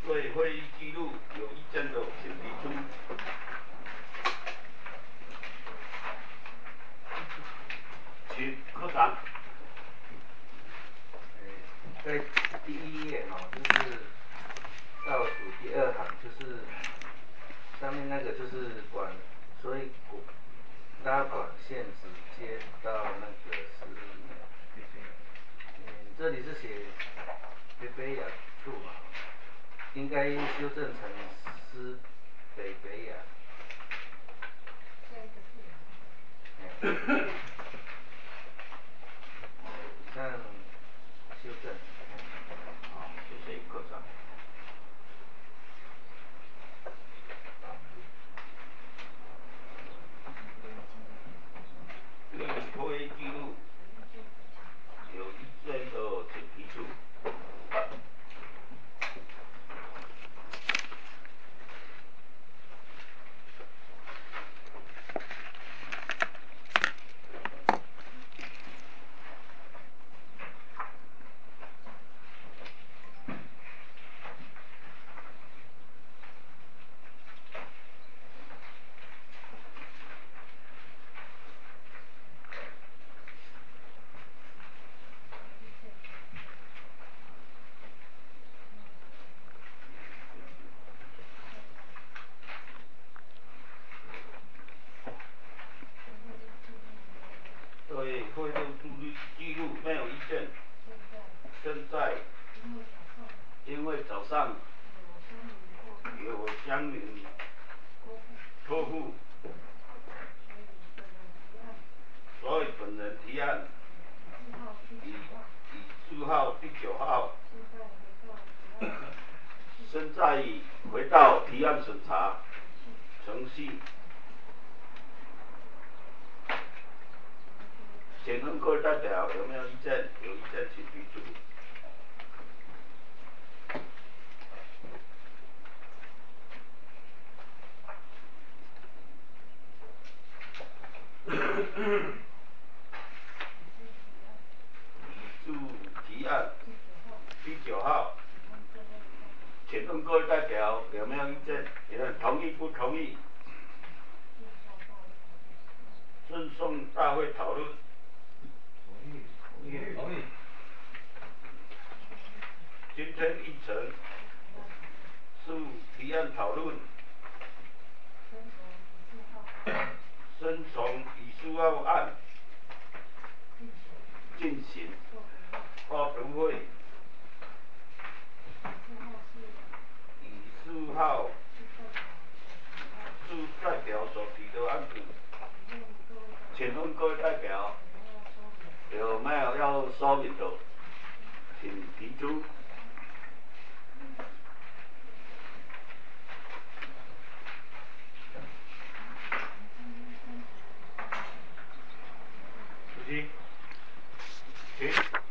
对会议记录有意见的，请提出。请科长。 在第一页就是倒数第二行，就是上面那个就是管，所以搭管线直接到那个是，这里是写北雅处嘛，应该修正成是北雅。以上修正。 好，谢谢科长。对会议记录有意见的，请提出。对会议记录没有意见。现在因为早上有乡民托付，所以本人提案以4号、第9号，现在回到提案审查程序。请问各位代表有没有意见？有意见请提出。以助提案第9号，请问各位代表有没有意见？同意不同意？赠送大会讨论。 同意。 今天议程是提案讨论，先从以4号案进行发布会，以4号是代表所提的案子，请问各位代表有没有要说明的？请提出。 主席， 请。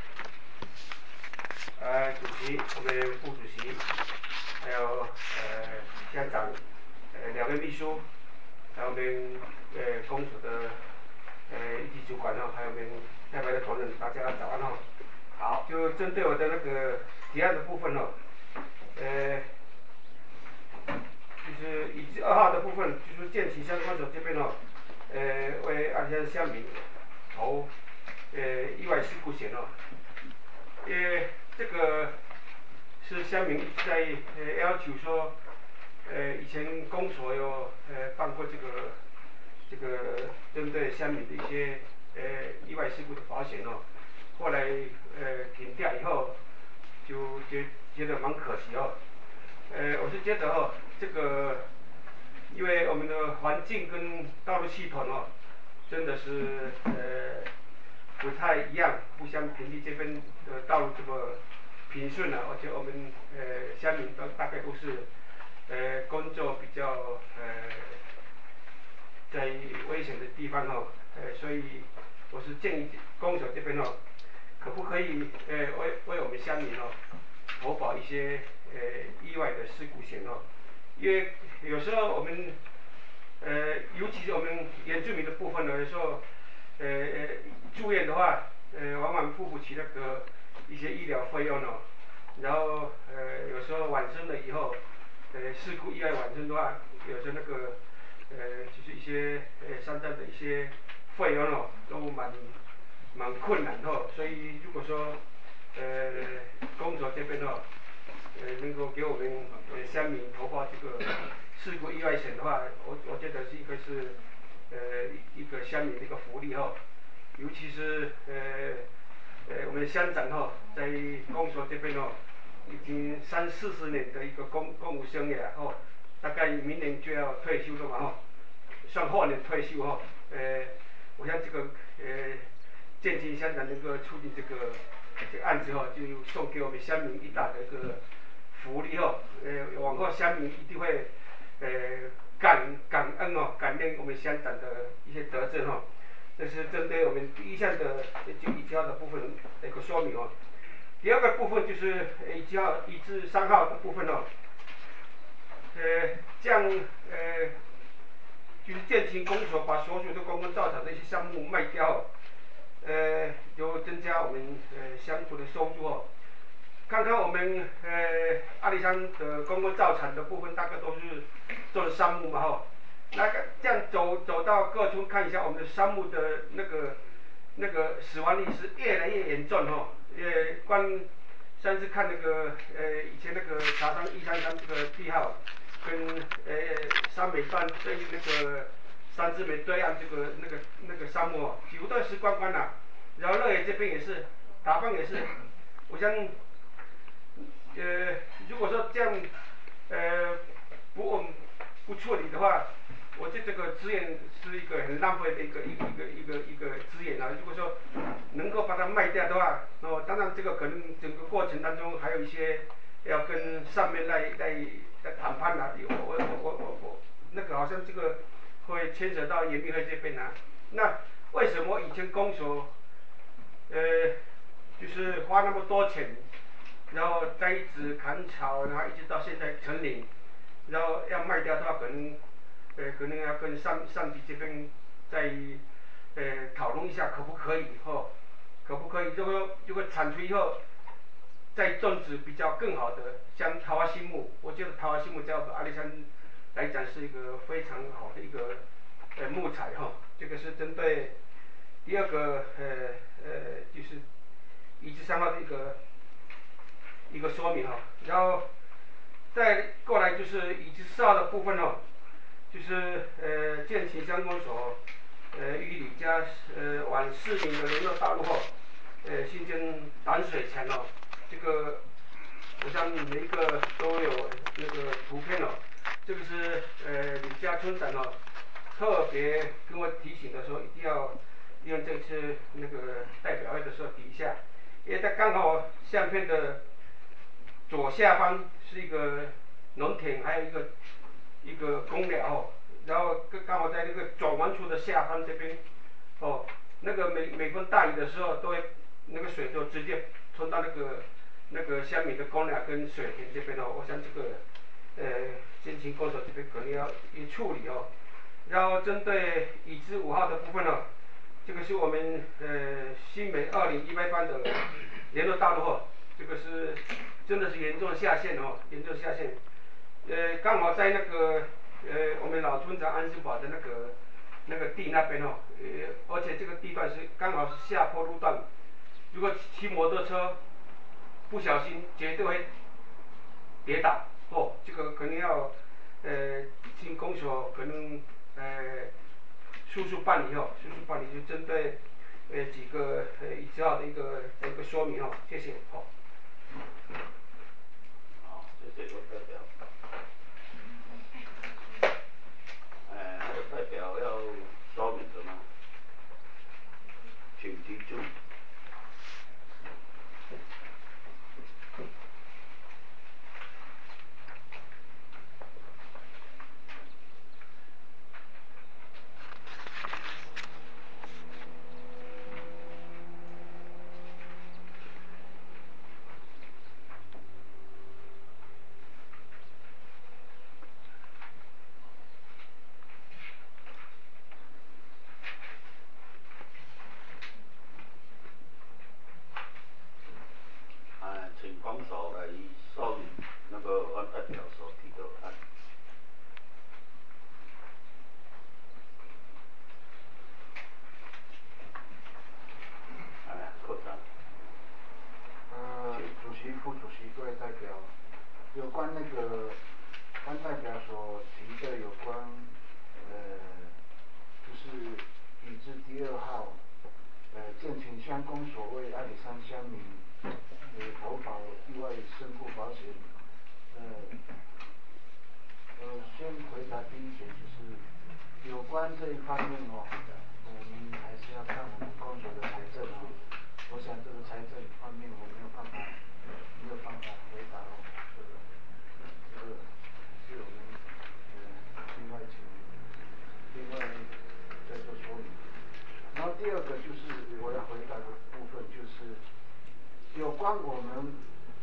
主席，我们副主席，还有乡长，2位秘书，还有我们公所的一级主管还有我们代表的同仁，大家早安哦。好，就针对我的那个提案的部分就是以及2号的部分，就是建齐乡公所这边为安乡乡民投意外事故险这个是乡民一直在要求说，以前公所有办过这个针对乡民的一些意外事故的保险后来停掉以后，就觉得蛮可惜我是觉得这个因为我们的环境跟道路系统真的是不太一样，不像平地这边的道路这么平顺而且我们乡民大概都是工作比较在危险的地方所以我是建议公所这边可不可以为我们乡民投保一些意外的事故险因为有时候我们尤其是我们原住民的部分有时候住院的话往往付不起那个一些医疗费用然后有时候晚生了以后，事故意外晚生的话，有时候那个就是一些山站的一些费用哦，都蛮困难的，所以如果说公所这边哦，能够给我们乡民投保这个事故意外险的话，我觉得是一个乡民的一个福利哦，尤其是我们乡长哈，在公所这边哦，已经30-40年的一个公务生涯哦，大概明年就要退休了嘛哈，算后年退休哈，我想这个建金乡长能够处理这个案子哈，就送给我们乡民一大的一个福利哦，往后乡民一定会感恩哦，感念我们乡长的一些德政哦。这是针对我们第一项的就1、2号的部分的一个说明哦。第二个部分就是1、7号、1至3号的部分哦，将就是建行公所把所属的公共造厂的一些项目卖掉，有增加我们乡府的收入哦。看看我们阿里山的公共造厂的部分，大概都是做的杉木嘛哈。那个这样走到各村看一下，我们的杉木的那个死亡率是越来越严重哈。上次看那个以前那个茶山133这个地号，跟山美段对那个三字眉对岸这个那个杉木哦，几乎都死光光了。然后乐野这边也是，打棒也是，我想。如果说这样不处理的话，我觉得这个资源是一个很浪费的一个资源啊。如果说能够把它卖掉的话，当然这个可能整个过程当中还有一些要跟上面来谈判啊。我那个好像这个会牵扯到严密会这边啊。那为什么以前公所就是花那么多钱？然后栽植砍草，然后一直到现在成林，然后要卖掉的话，可能要跟上级这边再讨论一下，可不可以可不可以？如果产出以后再种植比较更好的，像桃花心木，我觉得桃花心木在我们阿里山来讲是一个非常好的一个木材这个是针对第二个就是1至3号的一个说明然后再过来就是1至4号的部分就是建琴乡公所与李家往市民的联络道路新增挡水墙这个我想每一个都有那个图片这个是李家村长特别跟我提醒的说，一定要用这次那个代表会的时候提一下，因为它刚好相片的左下方是一个农田，还有一个公寮然后刚好在那个转弯处的下方这边那个每逢大雨的时候，都会那个水就直接冲到那个乡民的公寮跟水田这边我想这个建琴公所这边可能要处理然后针对1至5号的部分这个是我们新北2018班的联络道路这个是真的是严重下陷严重下陷。刚好在那个我们老村长安心堡的那个地那边而且这个地段是刚好是下坡路段，如果骑摩托车不小心绝对会跌倒这个可能要经公所可能速速办理就针对几个1、7号的一个说明谢谢好，谢谢罗代表。还有代表要说明的吗？请提出。 个潘代表所提的有关就是已知第2号建请乡公所为阿里山乡民投保意外身故保险，先回答第一点，就是有关这一方面我们还是要看我们公所的财政我想这个财政方面我没有办法回答这个是我们另外再做说明。然后第二个就是我要回答的部分，就是有关我们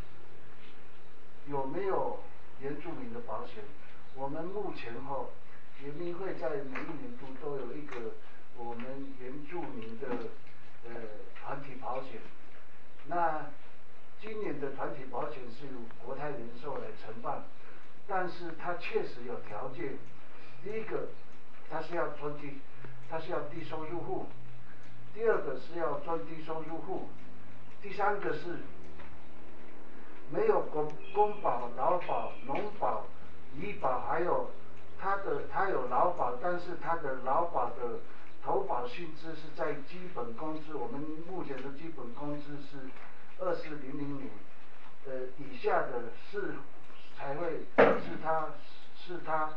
有没有原住民的保险。我们目前原民会在每一年度都有一个我们原住民的团体保险。那今年的团体保险是由国泰人寿来承办，但是它确实有条件。第一个，它是要低收入户；第二个是要中低收入户；第三个是没有公保、劳保、农保、医保，还有它有劳保，但是它的劳保的投保薪资是在基本工资，我们目前的基本工资是2400年以下的才会是它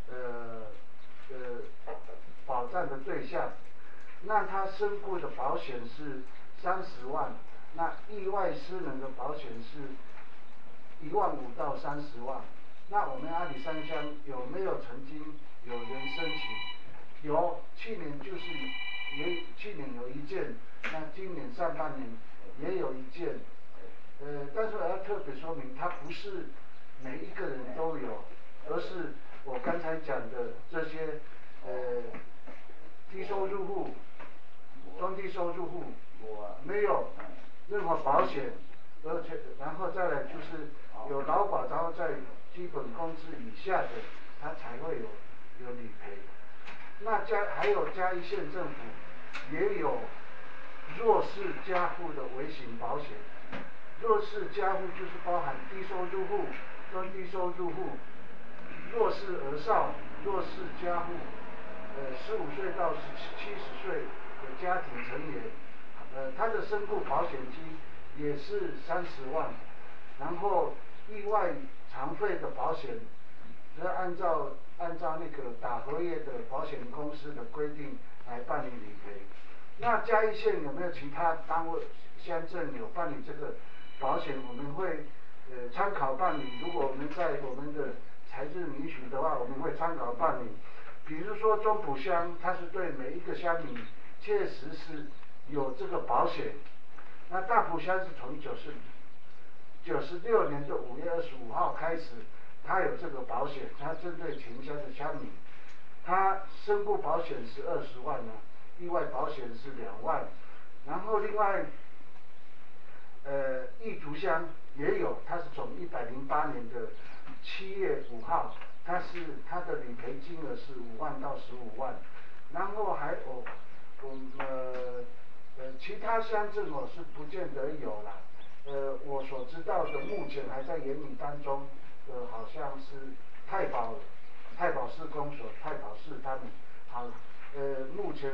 保障的对象。那他身故的保险是30万，那意外失能的保险是15000到30万。那我们阿里山乡有没有曾经有人申请？有，去年有一件，那今年上半年也有一件。但是我要特别说明，它不是每一个人都有，而是我刚才讲的这些低收入户、中低收入户没有任何保险，而且然后再来就是有劳保，然后在基本工资以下的，它才会有理赔。那还有嘉义县政府也有弱势家户的微型保险。弱势家户就是包含低收入户、中低收入户、弱势儿少、弱势家户，15岁到70岁的家庭成员，他的身故保险金也是30万，然后意外残废的保险，是按照那个打合约的保险公司的规定来办理理赔。那嘉义县有没有其他单位乡镇有办理这个保险？我们会参考办理。如果我们在我们的财政允许的话，我们会参考办理。比如说中埔乡，它是对每一个乡民确实是有这个保险。那大埔乡是从96年的5月25号开始，它有这个保险，它针对全乡的乡民，它身故保险是20万呢，意外保险是2万，然后另外义竹乡也有，它是从108年的7月5号，它的理赔金额是5万到15万，然后还有其他乡镇是不见得有啦。我所知道的目前还在研拟当中，好像是太保市公所、太保市他们，目前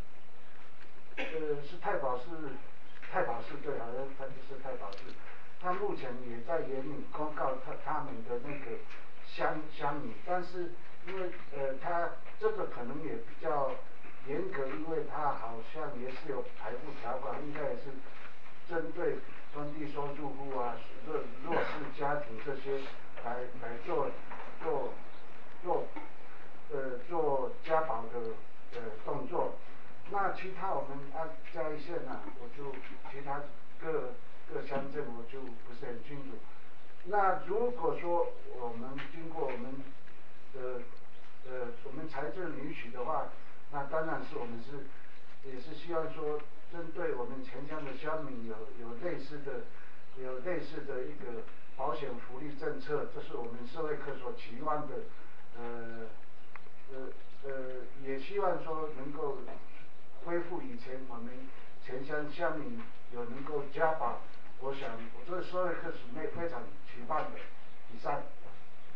是太保市对，好像它就是太保市，他目前也在研拟公告他们的那个乡民，但是因为他这个可能也比较严格，因为他好像也是有排付条款，应该也是针对中低收入户啊、弱势家庭这些来做加保的动作。那其他我们嘉义县我就其他各乡镇我就不是很清楚。那如果说我们经过我们财政允许的话，那当然是我们也是希望说，针对我们全乡的乡民有类似的一个保险福利政策，这是我们社会科所期望的。也希望说能够恢复以前我们全乡乡民能够加保。我想我这个社会科是非常期盼的。以上。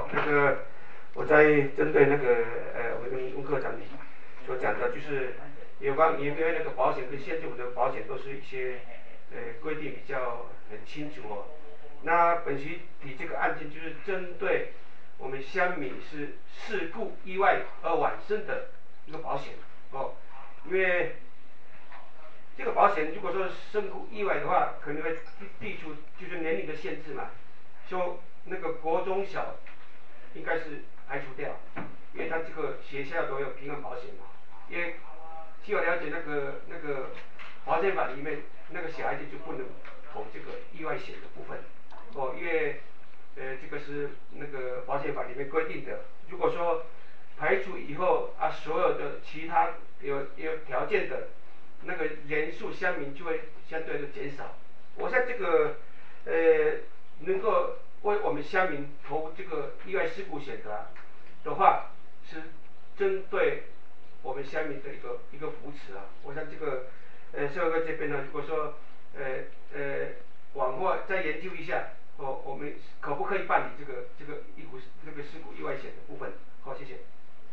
那个我在针对那个我们温科长所讲的，就是有关因为那个保险跟现政府的保险都是一些规定比较很清楚哦。那本席提这个案件就是针对我们乡民是事故意外而晚生的一个保险哦，因为这个保险如果说身故意外的话，可能会剔除就是年龄的限制嘛，说那个国中小应该是排除掉，因为他这个学校都有平安保险嘛，因为据我了解那个保险法里面那个小孩子就不能投这个意外险的部分哦，因为这个是那个保险法里面规定的，如果说排除以后啊，所有的其他有条件的那个人数乡民就会相对的减少。我想这个能够为我们乡民投这个意外事故险的话，是针对我们乡民的一个扶持啊。我想这个社会这边呢，如果说往后再研究一下哦，我们可不可以办理这个事故意外险的部分？好，谢谢。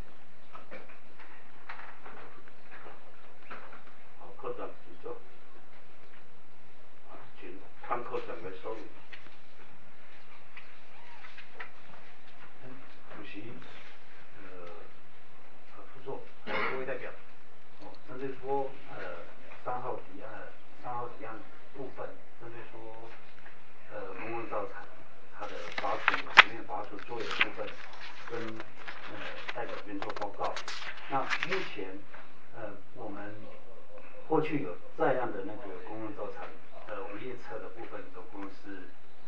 好，科长请坐。请潘科长来说明。 主席，副座，各位代表，针对说三号提案部分，针对说公共造产它的全面拔除作业的部分，跟代表这边做报告。那目前我们过去有在案的那个公共造产无列车的部分，总共是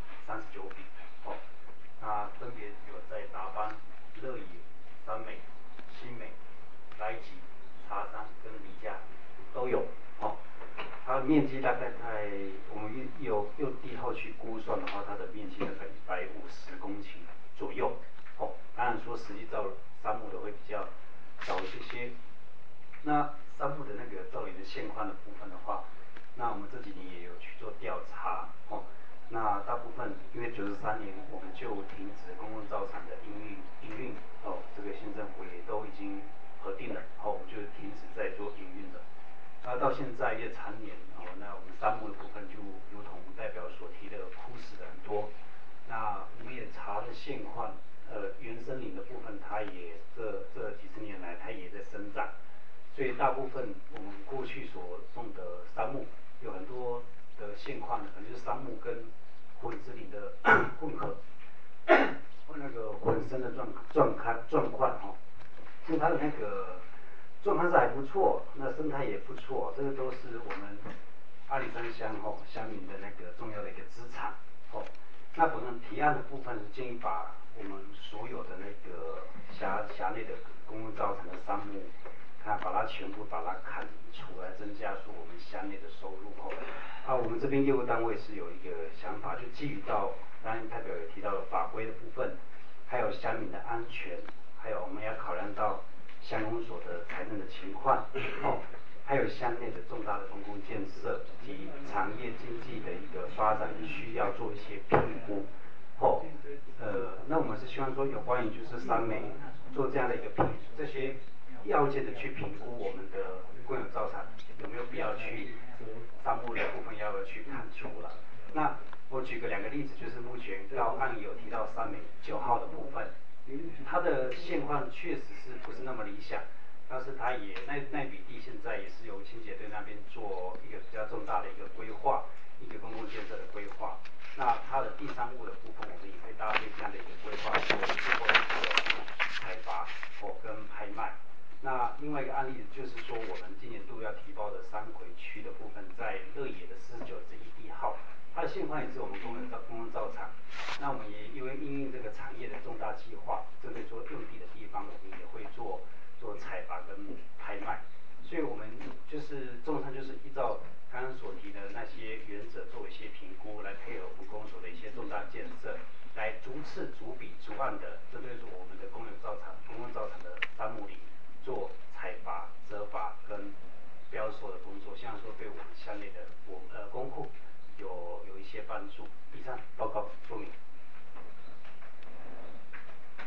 39笔哦。那分别有在达邦、乐野、三美、新美、来吉、茶山跟李家都有哦。它面积大概在我们用地号去估算的话，它的面积大概150公顷左右哦。当然说实际造杉木的会比较少一些。那杉木的那个造林的现况的部分的话，那我们这几年也有去做调查哦。那大部分因为93年我们就停止公共造厂的营运哦，这个县政府也都已经核定了，哦，我们就停止在做营运了。那到现在越常年哦，那我们杉木的部分就如同代表所提的枯死的很多。那我们也查了现况，原生林的部分它也这几十年来它也在生长。所以大部分我们过去所种的杉木，有很多的现况可能就是杉木跟混植林的混合，那个混生的状况哈，所以它的那个状况是还不错，那生态也不错，这个都是我们阿里山乡乡民的那个重要的一个资产哦。那我们提案的部分建议把我们所有的那个辖内的公共造成的杉木。把它全部砍除来，增加说我们乡内的收入后，我们这边业务单位是有一个想法，就基于到刚才代表也提到了法规的部分，还有乡民的安全，还有我们要考量到乡公所的财政的情况，还有乡内的重大的公共建设及产业经济的一个发展需要做一些评估，那我们是希望说有关于就是3美做这样的一个这些。要件的去评估我们的公有造产有没有必要去杉木的部分要不要去砍除了。那我举个2个例子，就是目前高案有提到3美9号的部分，它的现况确实是不是那么理想，但是它也那笔地现在也是由清洁队那边做一个比较重大的一个规划，一个公共建设的规划。那它的第3户的部分，我们也会搭配这样的一个规划做最后的一个采伐跟拍卖。那另外一个案例就是说，我们今年度要提报的三葵区的部分，在乐野的49之1地号，它的现况也是我们公共造厂。那我们也因为因应这个产业的重大计划，针对说用地的地方，我们也会做采伐跟拍卖。所以我们就是综上就是依照刚刚所提的那些原则做一些评估，来配合我们公所的一些重大建设，来逐次逐笔逐案的针对我们的公共造厂的杉木林。做采伐、折伐跟标售的工作，希望说对我们乡内的工库有一些帮助。以上报告说明。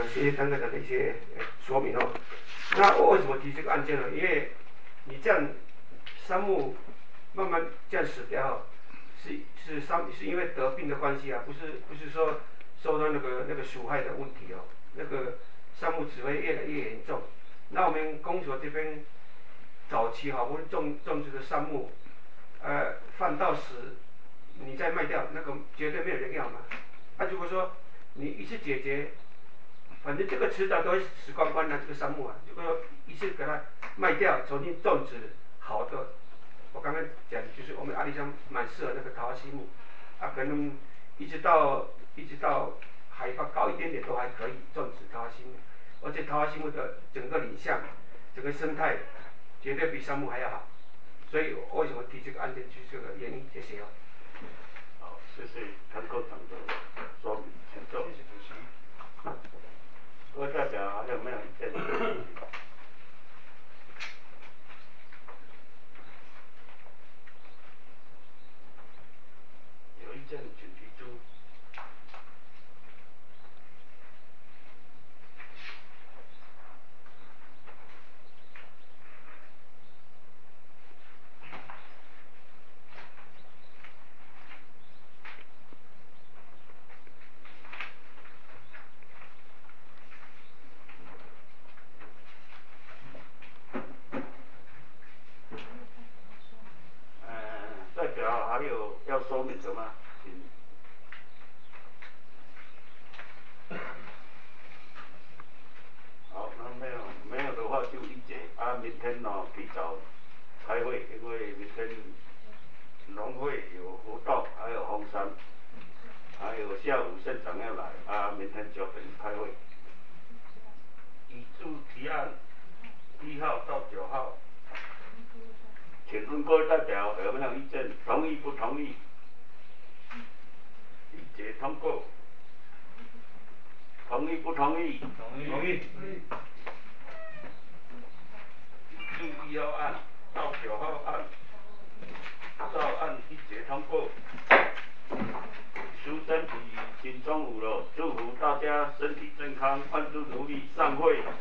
谢谢张科长的一些说明哦。那我为什么提这个案件呢？因为你这样杉木慢慢这样死掉哦，是因为得病的关系啊，不是说受到那个鼠害的问题哦，那个杉木只会越来越严重。那我们公所这边早期哈，我们种植的杉木，放到死，你再卖掉，那个绝对没有人要嘛。如果说你一次解决，反正这个迟早都会死光光的这个杉木啊。如果说一次给它卖掉，重新种植好的，我刚刚讲就是我们阿里山蛮适合那个桃花心木，可能一直到海拔高一点点都还可以种植桃花心木，而且桃花心木的整个林相、整个生态绝对比杉木还要好。所以为什么提这个案件就是这个原因，谢谢哦。 好，谢谢谭科长的说明，请坐。谢谢主席。各位代表还有没有意见？有意见请提出。代表还有要说明的吗？请。好，那没有的话就理解。明天提早开会，因为明天农会有活动，还有红山，还有下午县长要来。明天9点开会。已注提案1号到9号。请问各位代表有没有意见？同意不同意？理解通过。同意不同意？ 同意。 已注1号案到9号案，照案一致通过。书生比金中午了，祝福大家身体健康，万事如意，散会。